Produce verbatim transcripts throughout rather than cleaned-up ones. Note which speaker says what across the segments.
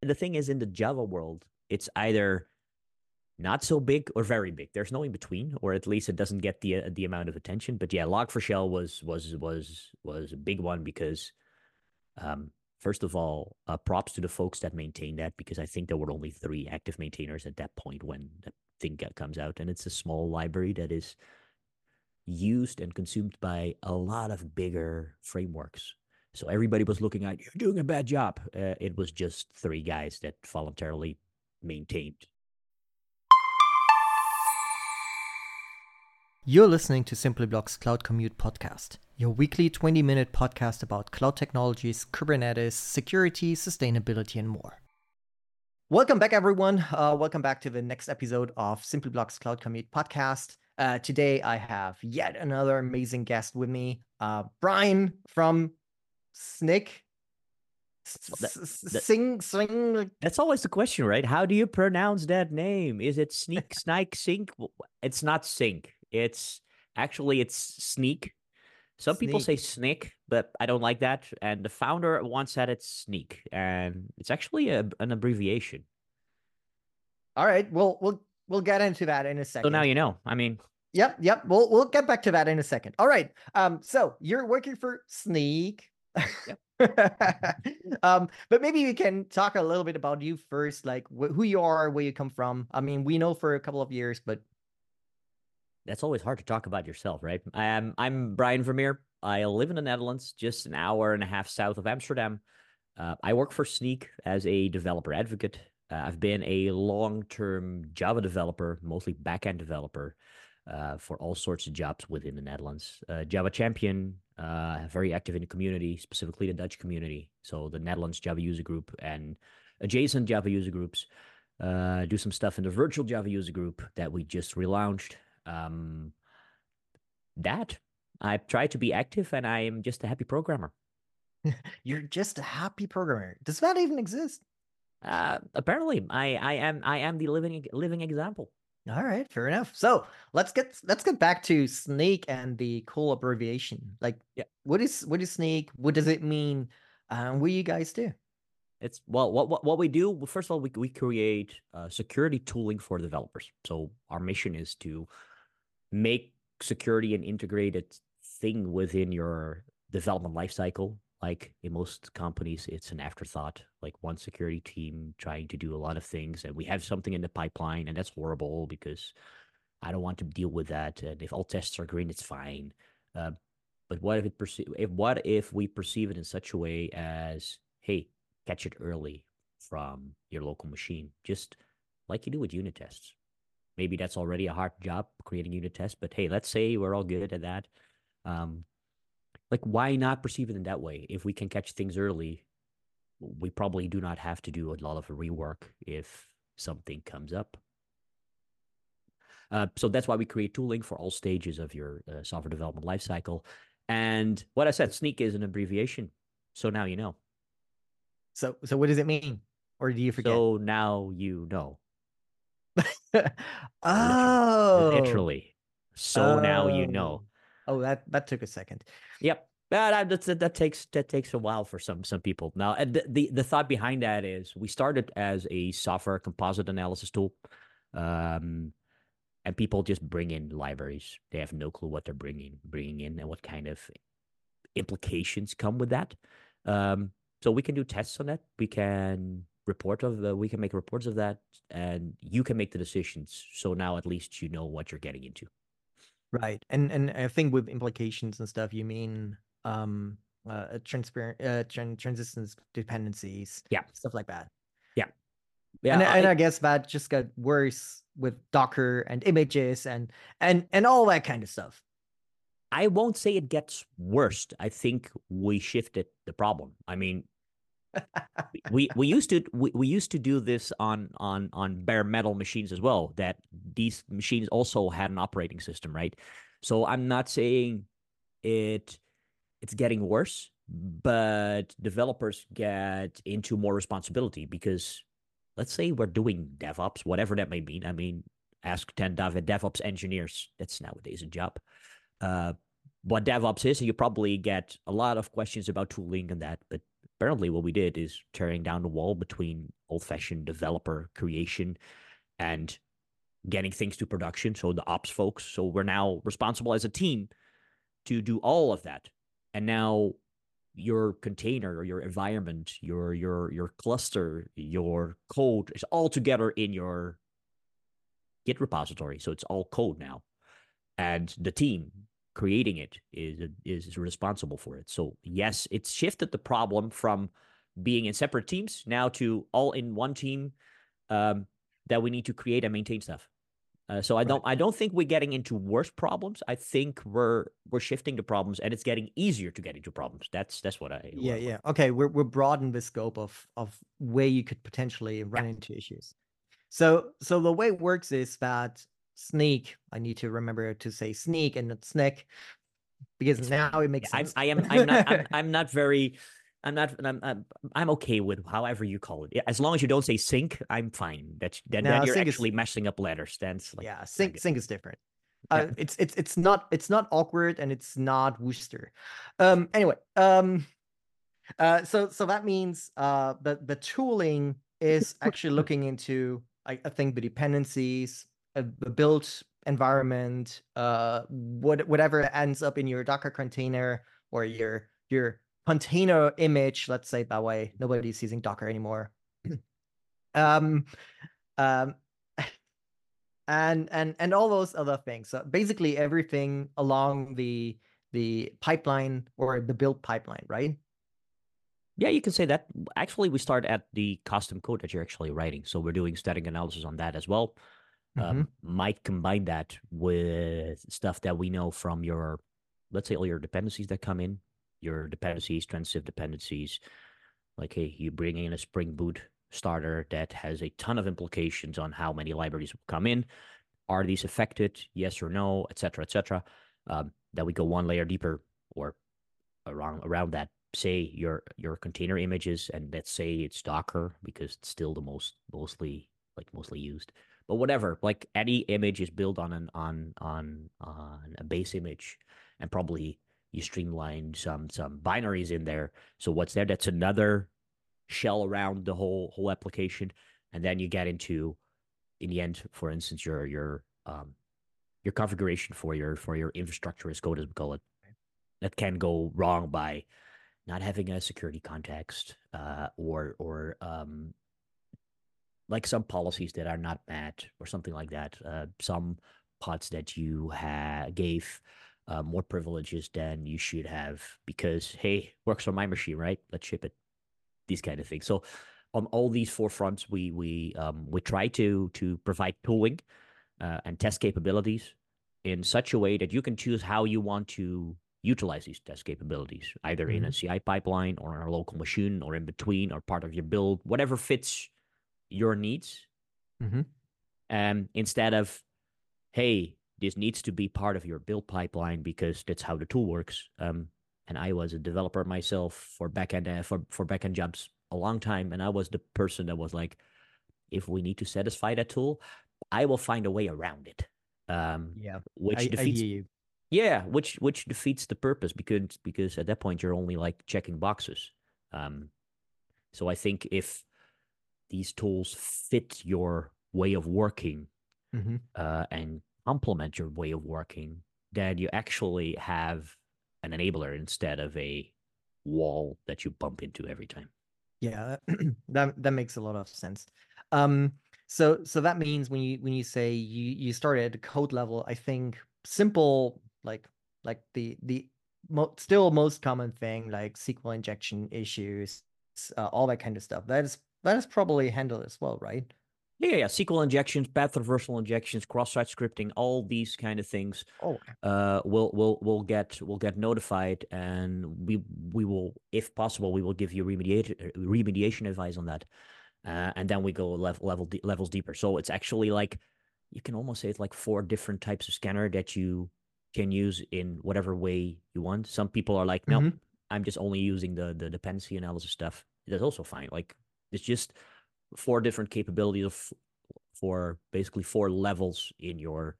Speaker 1: the thing is, in the Java world, it's either not so big or very big. There's no in between, or at least it doesn't get the uh, the amount of attention. But yeah, log four shell was was was was a big one because um, first of all, uh, props to the folks that maintain that, because I think there were only three active maintainers at that point when the thing comes out, and it's a small library that is used and consumed by a lot of bigger frameworks. So everybody was looking at, you're doing a bad job. Uh, it was just three guys that voluntarily maintained.
Speaker 2: You're listening to Simpliblog's Cloud Commute Podcast, your weekly twenty-minute podcast about cloud technologies, Kubernetes, security, sustainability, and more. Welcome back, everyone. Uh, welcome back to the next episode of Simpliblog's Cloud Commute Podcast. Uh, today, I have yet another amazing guest with me, uh, Brian from Snyk.
Speaker 1: That, that,
Speaker 2: Sing, sing.
Speaker 1: That's always the question, right? How do you pronounce that name? Is it Sneak, Snike, Sink? It's not Sink. It's actually it's Sneak. Some
Speaker 2: Sneak.
Speaker 1: people say Snick, but I don't like that. And the founder once said it's Sneak, and it's actually a, an abbreviation.
Speaker 2: All right, well, we'll we'll get into that in a second.
Speaker 1: So now you know. I mean,
Speaker 2: yep, yep. We'll we'll get back to that in a second. All right. Um. So you're working for Snyk. Yep. um, but maybe we can talk a little bit about you first, like wh- who you are, where you come from. I mean, we know for a couple of years, but
Speaker 1: that's always hard to talk about yourself, right? I'm I'm Brian Vermeer. I live in the Netherlands, just an hour and a half south of Amsterdam. Uh, I work for Snyk as a developer advocate. Uh, I've been a long-term Java developer, mostly backend developer, uh, for all sorts of jobs within the Netherlands. Uh, Java champion, uh, very active in the community, specifically the Dutch community. So the Netherlands Java user group and adjacent Java user groups. Uh, do some stuff in the virtual Java user group that we just relaunched. Um, that I try to be active, and I am just a happy programmer.
Speaker 2: You're just a happy programmer. Does that even exist?
Speaker 1: Uh, apparently, I I am I am the living living example.
Speaker 2: All right, fair enough. So let's get let's get back to Snyk and the cool abbreviation. Like,
Speaker 1: yeah,
Speaker 2: what is what is Snyk? What does it mean? Um, what do you guys do?
Speaker 1: It's well, what what what we do. First of all, we we create uh, security tooling for developers. So our mission is to make security an integrated thing within your development lifecycle. Like in most companies, it's an afterthought, like one security team trying to do a lot of things, and we have something in the pipeline, and that's horrible because I don't want to deal with that. And if all tests are green, it's fine. Uh, but what if it perce- if what if we perceive it in such a way as, hey, catch it early from your local machine, just like you do with unit tests. Maybe that's already a hard job, creating unit tests, but hey, let's say we're all good at that. Um, like, why not perceive it in that way? If we can catch things early, we probably do not have to do a lot of rework if something comes up. Uh, so that's why we create tooling for all stages of your uh, software development lifecycle. And what I said, Snyk is an abbreviation. So now you know.
Speaker 2: So, so what does it mean? Or do you forget?
Speaker 1: So now you know.
Speaker 2: Oh,
Speaker 1: literally, literally. So
Speaker 2: oh.
Speaker 1: now you know.
Speaker 2: Oh, that that took a second.
Speaker 1: Yep. That, that, that takes that takes a while for some some people. Now, the, the the thought behind that is we started as a software composite analysis tool, um, and people just bring in libraries. They have no clue what they're bringing bringing in and what kind of implications come with that. Um, so we can do tests on that. We can report of the, we can make reports of that, and you can make the decisions. So now at least you know what you're getting into.
Speaker 2: Right, and and I think with implications and stuff, you mean um uh transparent uh tran- transistence dependencies,
Speaker 1: yeah,
Speaker 2: stuff like that.
Speaker 1: Yeah, yeah,
Speaker 2: and,
Speaker 1: I,
Speaker 2: and I guess that just got worse with Docker and images and and and all that kind of stuff.
Speaker 1: I won't say it gets worse. I think we shifted the problem. I mean, we we used to we, we used to do this on on on bare metal machines as well, that these machines also had an operating system, right? So I'm not saying it it's getting worse, but developers get into more responsibility because let's say we're doing DevOps, whatever that may mean. I mean, ask ten DevOps engineers. That's nowadays a job. Uh, what DevOps is, and you probably get a lot of questions about tooling and that, but apparently what we did is tearing down the wall between old-fashioned developer creation and getting things to production. So the ops folks. So we're now responsible as a team to do all of that. And now your container or your environment, your your your cluster, your code is all together in your Git repository. So it's all code now. And the team creating it is is responsible for it. So yes, it's shifted the problem from being in separate teams now to all in one team um, that we need to create and maintain stuff. Uh, so I don't right. I don't think we're getting into worse problems. I think we're we're shifting the problems, and it's getting easier to get into problems. That's that's what I
Speaker 2: yeah
Speaker 1: what,
Speaker 2: yeah okay. We're we're broadening the scope of of where you could potentially run
Speaker 1: yeah.
Speaker 2: into issues. So so the way it works is that Snyk. I need to remember to say Snyk and not Snyk because it's now fine. It makes
Speaker 1: yeah,
Speaker 2: sense.
Speaker 1: I, I am I'm not I'm, I'm not very. I'm not. I'm, I'm. I'm okay with however you call it. As long as you don't say sync, I'm fine. That's then. No, then you're actually is, messing up letters. That's like
Speaker 2: yeah. Sync. Sync is different. Uh, yeah. It's it's it's not it's not awkward and it's not Worcester. Um. Anyway. Um. Uh. So so that means uh the the tooling is actually looking into I, I think the dependencies, uh, the build environment, uh, what whatever ends up in your Docker container or your your container image, let's say it that way. Nobody's using Docker anymore. um, um, and and and all those other things. So basically, everything along the the pipeline or the build pipeline, right?
Speaker 1: Yeah, you can say that. Actually, we start at the custom code that you're actually writing. So we're doing static analysis on that as well. Mm-hmm. Um, might combine that with stuff that we know from your, let's say, all your dependencies that come in, your dependencies, transitive dependencies. Like, hey, you bring in a Spring Boot starter that has a ton of implications on how many libraries will come in. Are these affected? Yes or no, et cetera, et cetera. Um, that we go one layer deeper or around around that. Say your your container images, and let's say it's Docker because it's still the most mostly like mostly used. But whatever, like any image is built on an on on on a base image, and probably you streamline some some binaries in there. So what's there? That's another shell around the whole whole application, and then you get into in the end, for instance, your your um your configuration for your for your infrastructure as code as we call it. That can go wrong by not having a security context, uh, or or um, like some policies that are not met, or something like that. Uh, some pods that you ha- gave uh, more privileges than you should have because hey, works on my machine, right? Let's ship it. These kind of things. So on all these four fronts, we we um, we try to to provide tooling uh, and test capabilities in such a way that you can choose how you want to utilize these test capabilities, either mm-hmm. in a C I pipeline or on a local machine or in between or part of your build, whatever fits your needs. Mm-hmm. Um, instead of, hey, this needs to be part of your build pipeline because that's how the tool works. Um, and I was a developer myself for backend uh, for for backend jobs a long time, and I was the person that was like, if we need to satisfy that tool, I will find a way around it. Um,
Speaker 2: yeah,
Speaker 1: which
Speaker 2: I,
Speaker 1: defeats
Speaker 2: I hear you.
Speaker 1: Yeah, which which defeats the purpose because because at that point you're only like checking boxes. Um, so I think if these tools fit your way of working mm-hmm. uh, and complement your way of working, then you actually have an enabler instead of a wall that you bump into every time.
Speaker 2: Yeah, that that makes a lot of sense. Um, so so that means when you when you say you you started at the code level, I think simple like like the the mo- still most common thing like S Q L injection issues, uh, all that kind of stuff. That is that is probably handled as well, right?
Speaker 1: Yeah, yeah, S Q L injections, path traversal injections, cross-site scripting, all these kind of things.
Speaker 2: Oh,
Speaker 1: uh, will will will get will get notified, and we we will, if possible, we will give you remediation remediation advice on that, uh, and then we go level level levels deeper. So it's actually like you can almost say it's like four different types of scanner that you can use in whatever way you want. Some people are like, no, mm-hmm. I'm just only using the the dependency analysis stuff. That's also fine. Like it's just four different capabilities of for basically four levels in your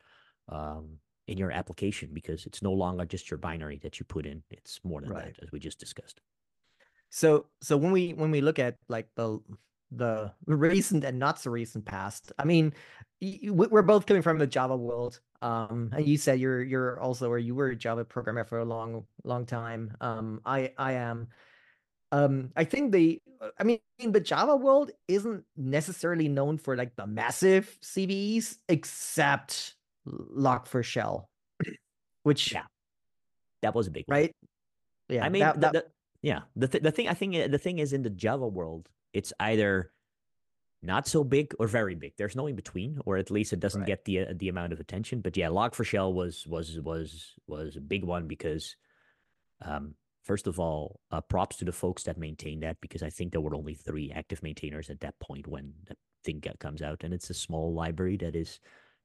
Speaker 1: um, in your application because it's no longer just your binary that you put in. It's more than right. that, as we just discussed.
Speaker 2: So so when we when we look at like the the recent and not so recent past. I mean, we're both coming from the Java world. Um, and you said you're you're also, or you were a Java programmer for a long long time. Um, I I am. Um, I think the, I mean, the Java world isn't necessarily known for like the massive C V Es, except log four shell, which,
Speaker 1: Yeah, that was a big one.
Speaker 2: right? Yeah,
Speaker 1: I mean,
Speaker 2: that,
Speaker 1: the,
Speaker 2: that
Speaker 1: the yeah, the th- the thing I think the thing is in the Java world, it's either not so big or very big. There's no in between, or at least it doesn't
Speaker 2: right.
Speaker 1: get the uh, the amount of attention. But yeah, log four shell was was was was a big one because, um, first of all, uh, props to the folks that maintain that, because I think there were only three active maintainers at that point when that thing comes out, and it's a small library that is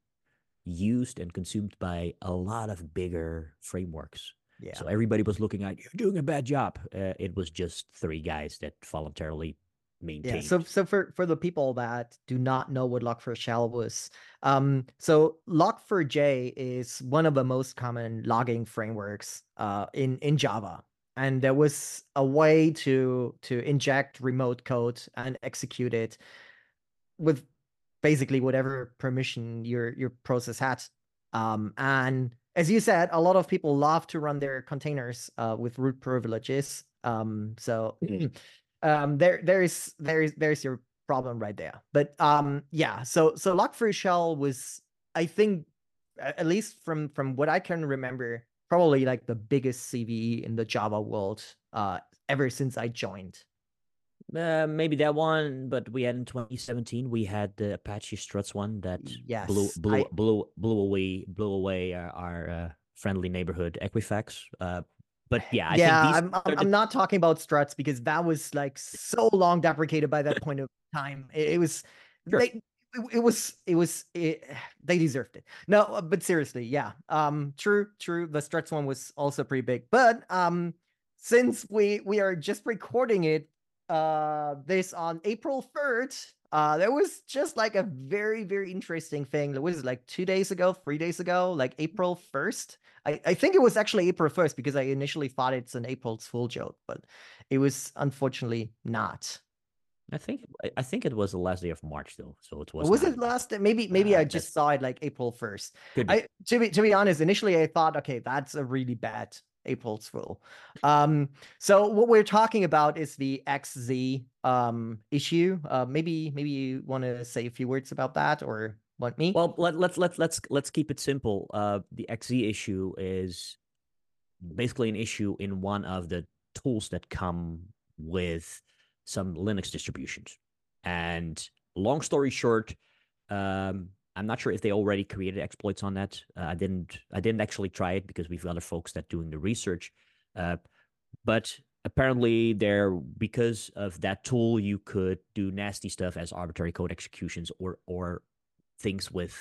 Speaker 1: used and consumed by a lot of bigger frameworks.
Speaker 2: Yeah.
Speaker 1: So everybody was looking at, you're doing a bad job. Uh, it was just three guys that voluntarily maintained.
Speaker 2: Yeah. So so for for the people that do not know what log four shell was, um, so log four j is one of the most common logging frameworks uh in in Java. And there was a way to to inject remote code and execute it with basically whatever permission your your process had. Um, and as you said, a lot of people love to run their containers uh, with root privileges. Um, so um, there there's there's there's your problem right there. But um, yeah, so so log four shell was, I think, at least from from what I can remember, probably like the biggest C V E in the Java world uh, ever since I joined.
Speaker 1: Uh, maybe that one, but we had in twenty seventeen we had the Apache Struts one that
Speaker 2: Yes,
Speaker 1: blew blew
Speaker 2: I
Speaker 1: blew blew away blew away our, our uh, friendly neighborhood Equifax. Uh, but yeah, I think
Speaker 2: yeah,
Speaker 1: these
Speaker 2: I'm,
Speaker 1: are
Speaker 2: I'm
Speaker 1: the
Speaker 2: I'm not talking about struts because that was like so long deprecated by that point of time. It, it was
Speaker 1: sure.
Speaker 2: they it, it was it was it, they deserved it. No, uh, but seriously, yeah. Um true, true. The struts one was also pretty big. But um since we we are just recording it uh this on April third, uh there was just like a very very interesting thing. What was it, like two days ago, three days ago, like April first? I, I think it was actually April first because I initially thought it's an April's Fool joke, but it was unfortunately not.
Speaker 1: I think I think it was the last day of March though, so it was
Speaker 2: Was
Speaker 1: not.
Speaker 2: it last day? Maybe maybe I
Speaker 1: Uh,
Speaker 2: just
Speaker 1: that's
Speaker 2: saw it like April first.
Speaker 1: could be.
Speaker 2: I to be to be honest, initially I thought, okay, that's a really bad April's Fool. Um, so what we're talking about is the X Z um issue. Uh, maybe maybe you want to say a few words about that, or want me?
Speaker 1: Well, let let's let's let's let's keep it simple. Uh, the X Z issue is basically an issue in one of the tools that come with some Linux distributions. And long story short, um, I'm not sure if they already created exploits on that. Uh, I didn't. I didn't actually try it because we've got other folks that doing the research. Uh, but apparently, there because of that tool, you could do nasty stuff as arbitrary code executions or or things with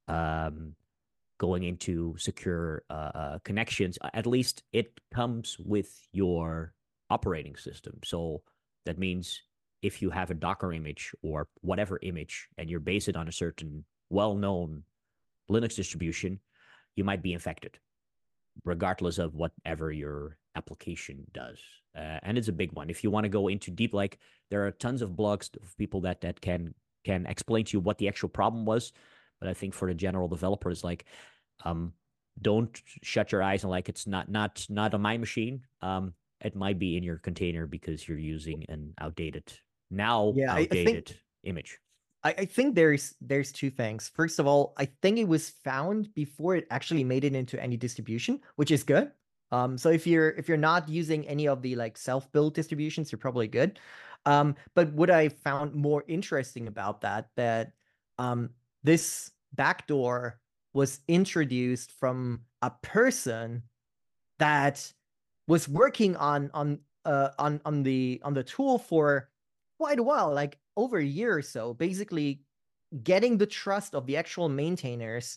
Speaker 1: um, going into secure uh, uh, connections. At least it comes with your operating system. So that means if you have a Docker image or whatever image and you're based it on a certain well-known Linux distribution, you might be infected, regardless of whatever your application does. Uh, and it's a big one. If you want to go into deep, like there are tons of blogs of people that that can can explain to you what the actual problem was. But I think for the general developer, it's like, um, don't shut your eyes and like it's not not not on my machine. Um, it might be in your container because you're using an outdated now
Speaker 2: Yeah, I, I
Speaker 1: outdated
Speaker 2: think
Speaker 1: image.
Speaker 2: I, I think there's there's two things. First of all, I think it was found before it actually made it into any distribution, which is good. Um, so if you're if you're not using any of the like self-built distributions, you're probably good. Um, but what I found more interesting about that, that um, this backdoor was introduced from a person that was working on on uh, on on the on the tool for quite a while, like over a year or so, basically getting the trust of the actual maintainers,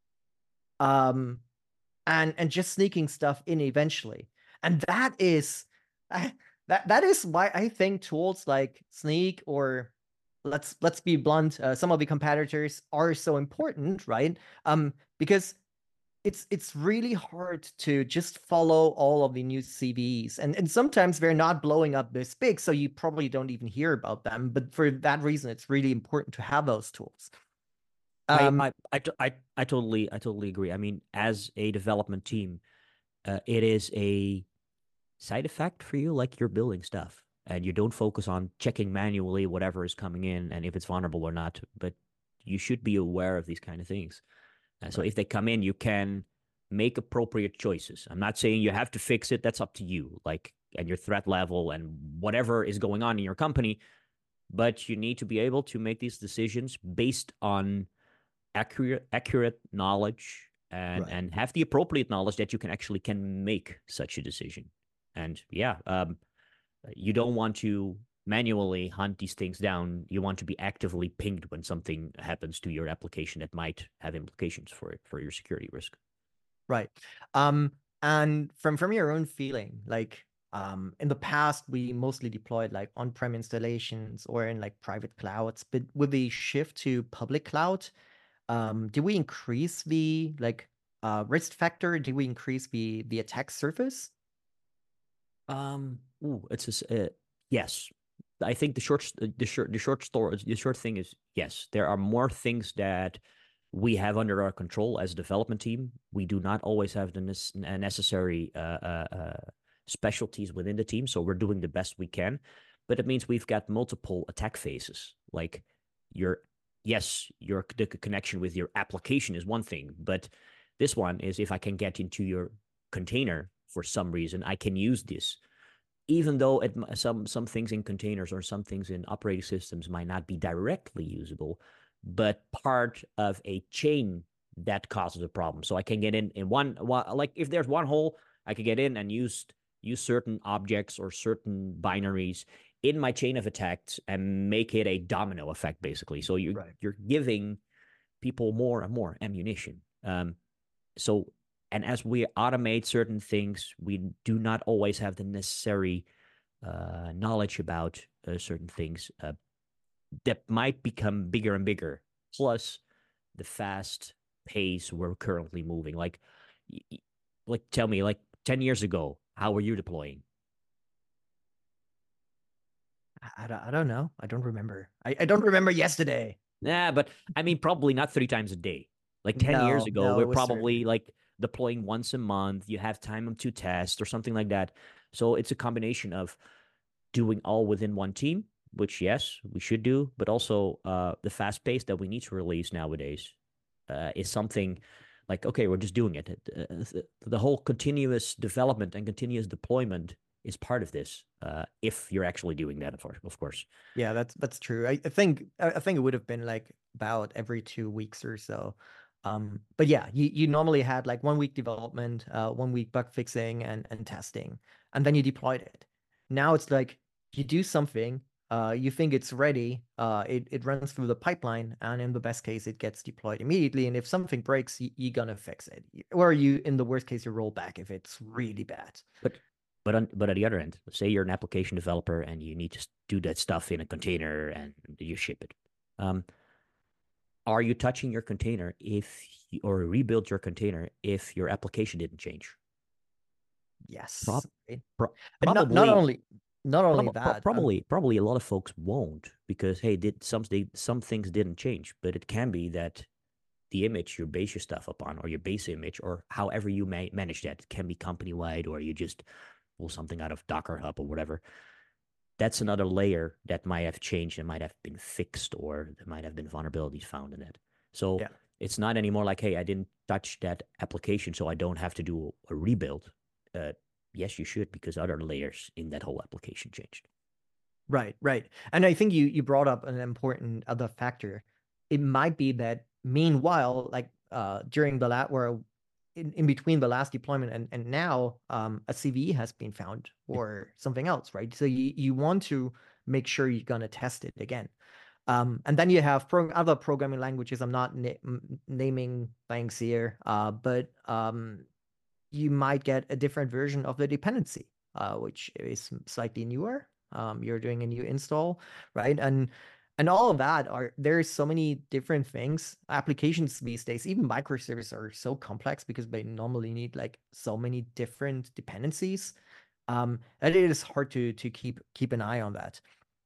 Speaker 2: um, and and just sneaking stuff in eventually. And that is uh, that that is why I think tools like Snyk, or let's let's be blunt, uh, some of the competitors are so important, right? Um, because it's it's really hard to just follow all of the new C Vs, and and sometimes they're not blowing up this big, so you probably don't even hear about them. But for that reason, it's really important to have those tools.
Speaker 1: I
Speaker 2: Um,
Speaker 1: I I, I, I totally I totally agree. I mean, as a development team, uh, it is a side effect for you, like you're building stuff and you don't focus on checking manually whatever is coming in and if it's vulnerable or not. But you should be aware of these kind of things. And so
Speaker 2: right,
Speaker 1: if they come in, you can make appropriate choices. I'm not saying you have to fix it. That's up to you, like, and your threat level and whatever is going on in your company. But you need to be able to make these decisions based on accurate accurate knowledge and
Speaker 2: right.
Speaker 1: and have the appropriate knowledge that you can actually can make such a decision. And yeah, um, you don't want to manually hunt these things down. You want to be actively pinged when something happens to your application that might have implications for for your security risk.
Speaker 2: Right. Um, and from from your own feeling, like um, in the past, we mostly deployed like on-prem installations or in like private clouds. But with the shift to public cloud, um, did we increase the like uh, risk factor? Did we increase the the attack surface?
Speaker 1: Um, ooh, it's a, uh, yes. I think the short the short the short story the short thing is yes. There are more things that we have under our control as a development team. We do not always have the necessary uh, uh, uh, specialties within the team, so we're doing the best we can. But it means we've got multiple attack phases. Like your yes, your the connection with your application is one thing, but this one is if I can get into your container for some reason, I can use this even though it, some some things in containers or some things in operating systems might not be directly usable, but part of a chain that causes a problem. So I can get in in one, like if there's one hole, I can get in and use use certain objects or certain binaries in my chain of attacks and make it a domino effect, basically. So you
Speaker 2: Right.
Speaker 1: you're giving people more and more ammunition. Um, so and as we automate certain things, we do not always have the necessary uh, knowledge about uh, certain things uh, that might become bigger and bigger. Plus, the fast pace we're currently moving. Like, like tell me, like ten years ago, how were you deploying?
Speaker 2: I, I don't, I don't know. I don't remember. I, I don't remember yesterday.
Speaker 1: Nah, but I mean, probably not three times a day. Like ten years
Speaker 2: No,
Speaker 1: ago,
Speaker 2: no,
Speaker 1: we're
Speaker 2: it was certainly.
Speaker 1: probably like deploying once a month. You have time to test or something like that. So it's a combination of doing all within one team, which yes, we should do, but also uh, the fast pace that we need to release nowadays uh, is something like okay, we're just doing it. Uh, the whole continuous development and continuous deployment is part of this. Uh, if you're actually doing that, of course, of course.
Speaker 2: Yeah, that's that's true. I, I think I I think it would have been like about every two weeks or so. Um, but yeah, you, you normally had like one week development, uh, one week bug fixing and and testing, and then you deployed it. Now it's like you do something, uh, you think it's ready, uh, it it runs through the pipeline, and in the best case, it gets deployed immediately. And if something breaks, you, you're gonna fix it, or you in the worst case, you roll back if it's really bad.
Speaker 1: But but on, but at the other end, say you're an application developer and you need to do that stuff in a container and you ship it. Um, are you touching your container if or rebuild your container if your application didn't change?
Speaker 2: Yes.
Speaker 1: Prob-
Speaker 2: Right?
Speaker 1: pro-
Speaker 2: And not not
Speaker 1: probably,
Speaker 2: only not only
Speaker 1: prob- pro-
Speaker 2: that, um,
Speaker 1: probably, probably a lot of folks won't because hey, did some they, some things didn't change, but it can be that the image you base your stuff upon, or your base image, or however you may manage that, it can be company wide, or you just pull something out of Docker Hub or whatever. That's another layer that might have changed and might have been fixed, or there might have been vulnerabilities found in it. So
Speaker 2: yeah.
Speaker 1: it's not anymore like, hey, I didn't touch that application, so I don't have to do a rebuild. Uh, yes, you should, because other layers in that whole application changed.
Speaker 2: Right, right. And I think you you brought up an important other factor. It might be that meanwhile, like uh during the last or in, in between the last deployment and, and now um a C V E has been found
Speaker 1: Yeah.
Speaker 2: or something else, right? So you, you want to make sure you're gonna test it again. Um, and then you have pro other programming languages. I'm not na naming things here, uh, but um, you might get a different version of the dependency, uh, which is slightly newer. Um, you're doing a new install, right? And and all of that are there's so many different things. Applications these days, even microservices are so complex because they normally need like so many different dependencies. Um, and it is hard to to keep keep an eye on that.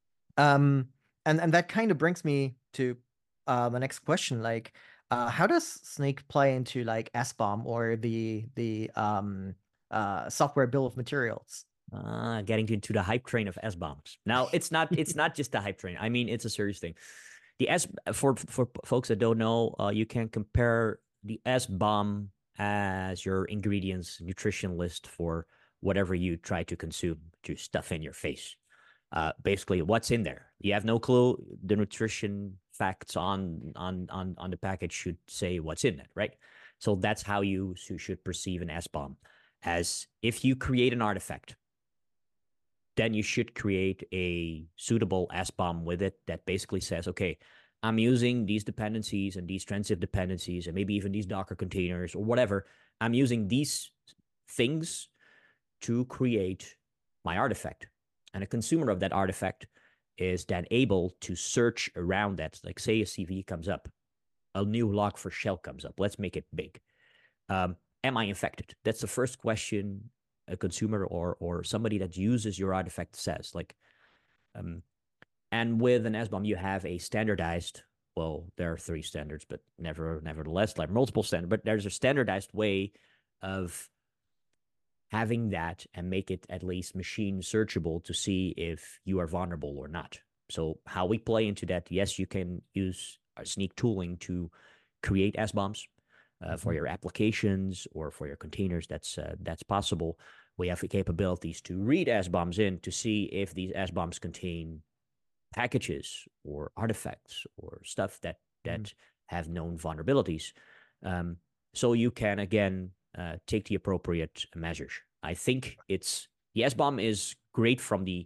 Speaker 2: Um, and and that kind of brings me to uh, the next question. Like, uh, how does Snake play into like S B O M or the the um, uh, software bill of materials?
Speaker 1: Uh, getting into the hype train of S bombs. Now, it's not it's not just a hype train. I mean, it's a serious thing. The S for for folks that don't know, uh, you can compare the S bomb as your ingredients nutrition list for whatever you try to consume to stuff in your face. Uh, basically, what's in there? You have no clue. The nutrition facts on on on on the package should say what's in it, right? So that's how you should perceive an S bomb, as if you create an artifact, then you should create a suitable S bomb with it that basically says, okay, I'm using these dependencies and these transitive dependencies and maybe even these Docker containers or whatever. I'm using these things to create my artifact. And a consumer of that artifact is then able to search around that. Like say a C V comes up, a new log for shell comes up. Let's make it big. Um, am I infected? That's the first question a consumer or or somebody that uses your artifact says. Like, um, and with an S bomb, you have a standardized. Well, there are three standards, but never, nevertheless, like multiple standards. But there's a standardized way of having that and make it at least machine searchable to see if you are vulnerable or not. So how we play into that? Yes, you can use our Snyk tooling to create S bombs. Uh, for your applications or for your containers, that's uh, that's possible. We have the capabilities to read S bombs in to see if these S bombs contain packages or artifacts or stuff that that mm-hmm. have known vulnerabilities. Um, so you can again uh, take the appropriate measures. I think it's the S bomb is great from the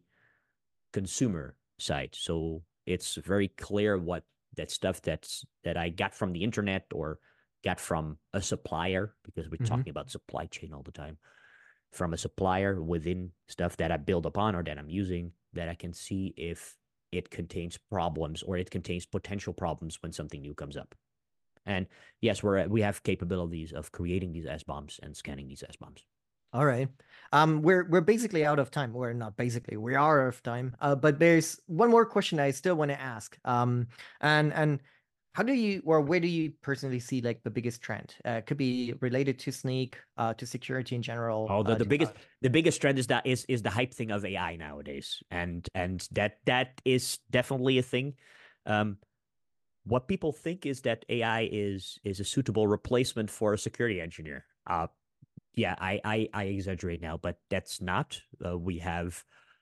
Speaker 1: consumer side, so it's very clear what that stuff that's that I got from the internet or got from a supplier, because we're mm-hmm. talking about supply chain all the time, from a supplier within stuff that I build upon or that I'm using, that I can see if it contains problems or it contains potential problems when something new comes up. And yes, we're we have capabilities of creating these S bombs and scanning these S bombs.
Speaker 2: All right. Um, we're we're basically out of time. We're not basically, we are out of time. Uh, but there's one more question I still want to ask. Um, and and how do you, or where do you personally see like the biggest trend? Uh, it could be related to Snyk, uh, to security in general.
Speaker 1: Oh, the,
Speaker 2: uh,
Speaker 1: the biggest uh, the biggest trend is that is is the hype thing of A I nowadays, and and that that is definitely a thing. Um, what people think is that A I is is a suitable replacement for a security engineer. Uh, yeah, I I, I exaggerate now, but that's not. Uh, we have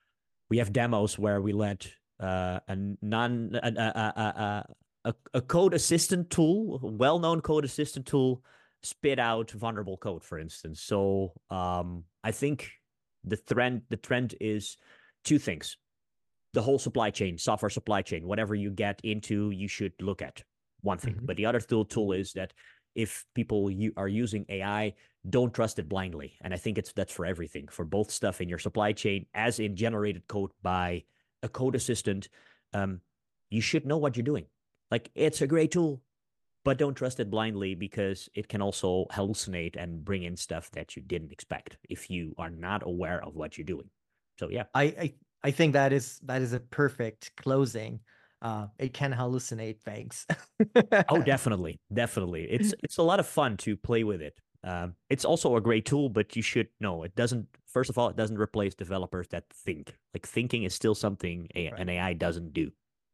Speaker 1: we have demos where we let uh, a non a, a, a, a, a code assistant tool, a well-known code assistant tool, spit out vulnerable code, for instance. So um, I think the trend the trend is two things. The whole supply chain, software supply chain, whatever you get into, you should look at one thing. Mm-hmm. But the other tool, tool is that if people you are using A I, don't trust it blindly. And I think it's that's for everything, for both stuff in your supply chain as in generated code by a code assistant. Um, you should know what you're doing. Like, it's a great tool, but don't trust it blindly, because it can also hallucinate and bring in stuff that you didn't expect if you are not aware of what you're doing. So yeah,
Speaker 2: I I, I think that is that is a perfect closing. Uh, it can hallucinate things.
Speaker 1: Oh, definitely, definitely. It's it's a lot of fun to play with it. Um, it's also a great tool, but you should know it doesn't. First of all, it doesn't replace developers that think. Like, thinking is still something a, right. an A I doesn't do.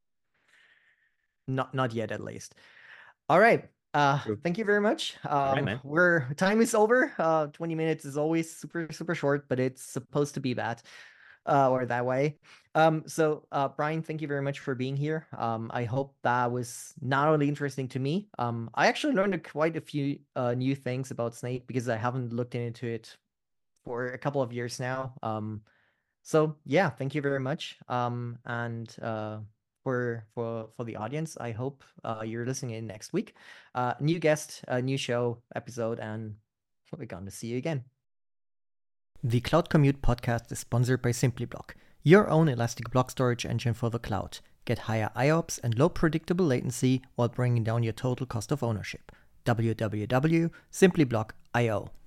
Speaker 2: Not not yet, at least. All right. Uh, thank you very much. Um, right, we're time is over. Uh, twenty minutes is always super super short, but it's supposed to be that. Uh, or that way. Um, so, uh, Brian, thank you very much for being here. Um, I hope that was not only interesting to me. Um, I actually learned a, quite a few uh, new things about Snyk, because I haven't looked into it for a couple of years now. Um, so yeah, thank you very much. Um, and uh, for for for the audience, I hope uh, you're listening in next week. Uh, new guest, a new show episode, and we're going to see you again. The Cloud Commute podcast is sponsored by SimplyBlock, your own elastic block storage engine for the cloud. Get higher I O P S and low predictable latency while bringing down your total cost of ownership. w w w dot simplyblock dot i o